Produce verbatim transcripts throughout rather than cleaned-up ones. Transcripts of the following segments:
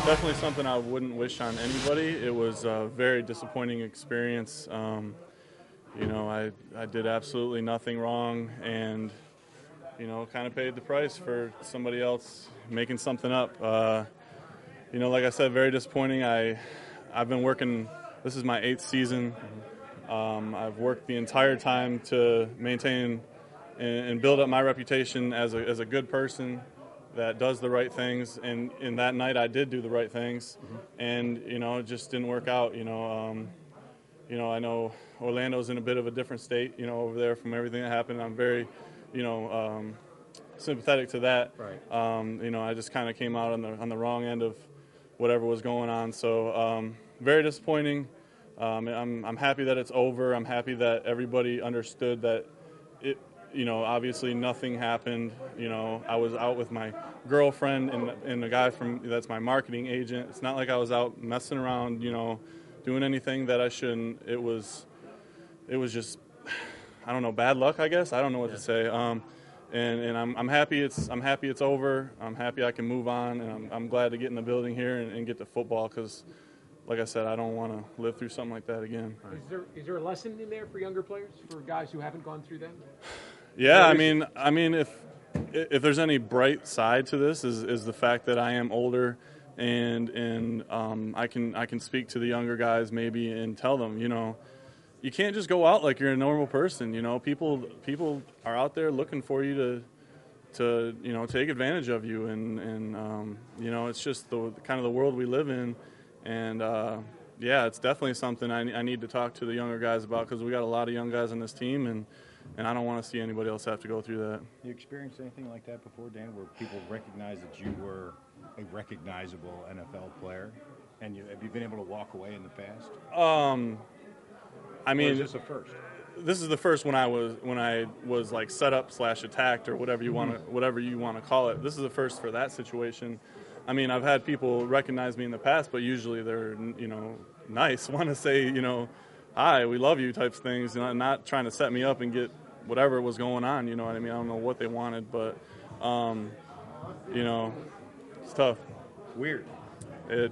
Definitely something I wouldn't wish on anybody. It was a very disappointing experience. Um, you know, I, I did absolutely nothing wrong and, you know, kind of paid the price for somebody else making something up. Uh, you know, like I said, very disappointing. I, I've been working, this is my eighth season. Um, I've worked the entire time to maintain and, and build up my reputation as a, as a good person that does the right things, and in that night I did do the right things, mm-hmm. and you know it just didn't work out. You know, um, you know I know Orlando's in a bit of a different state, you know, over there from everything that happened. I'm very, you know, um, sympathetic to that. Right. Um, you know, I just kind of came out on the on the wrong end of whatever was going on. So um, very disappointing. Um, I'm I'm happy that it's over. I'm happy that everybody understood that it. You know, obviously nothing happened. You know, I was out with my girlfriend and and the guy from that's my marketing agent. It's not like I was out messing around, you know, doing anything that I shouldn't. It was, it was just, I don't know, bad luck, I guess. I don't know what yeah. to say. Um, and and I'm I'm happy it's I'm happy it's over. I'm happy I can move on, and I'm I'm glad to get in the building here and, and get to football because, like I said, I don't want to live through something like that again. Is there is there a lesson in there for younger players, for guys who haven't gone through that? Yeah, I mean, I mean, if if there's any bright side to this, is is the fact that I am older, and and um, I can I can speak to the younger guys maybe and tell them, you know, you can't just go out like you're a normal person. You know, people people are out there looking for you to to you know take advantage of you, and and um, you know, it's just the kind of the world we live in, and. Uh, yeah, it's definitely something I, I need to talk to the younger guys about because we got a lot of young guys on this team, and, and I don't want to see anybody else have to go through that. You experienced anything like that before, Dan, where people recognized that you were a recognizable N F L player? And you, have you been able to walk away in the past? Um, I mean, or is this a first? This is the first when I was when I was like set up slash attacked or whatever you want to whatever you want to call it. This is the first for that situation. I mean, I've had people recognize me in the past, but usually they're, you know, nice, want to say, you know, hi, we love you types things, and not trying to set me up and get whatever was going on, you know what I mean? I don't know what they wanted, but, um, you know, it's tough. It's weird. It,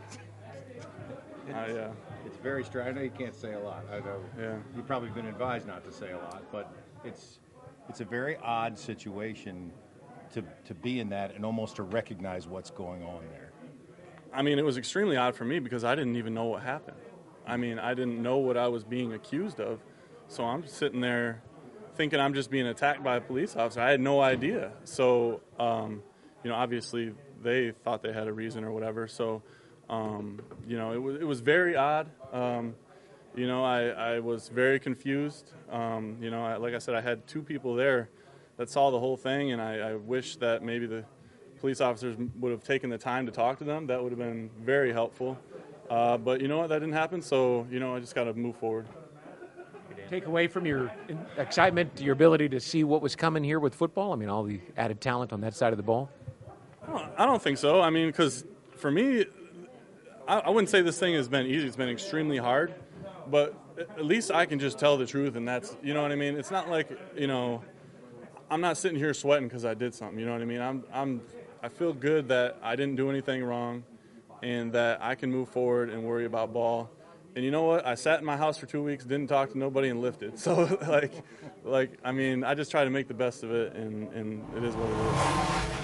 it's, uh, yeah. It's very strange. I know you can't say a lot. I know yeah. You've probably been advised not to say a lot, but it's it's a very odd situation to to be in that and almost to recognize what's going on there. I mean, it was extremely odd for me because I didn't even know what happened. I mean, I didn't know what I was being accused of. So I'm sitting there thinking I'm just being attacked by a police officer. I had no idea. So, um, you know, obviously they thought they had a reason or whatever. So, um, you know, it was, it was very odd. Um, you know, I, I was very confused. Um, you know, I, like I said, I had two people there that saw the whole thing, and I, I wish that maybe the police officers would have taken the time to talk to them. That would have been very helpful. Uh, but you know what? That didn't happen, so, you know, I just got to move forward. Take away from your excitement, your ability to see what was coming here with football? I mean, all the added talent on that side of the ball? I don't, I don't think so. I mean, because for me, I, I wouldn't say this thing has been easy. It's been extremely hard. But at least I can just tell the truth, and that's, you know what I mean? It's not like, you know, I'm not sitting here sweating because I did something, you know what I mean? I'm, I'm, I feel good that I didn't do anything wrong and that I can move forward and worry about ball. And you know what? I sat in my house for two weeks, didn't talk to nobody, and lifted. So, like, like I mean, I just try to make the best of it, and, and it is what it is.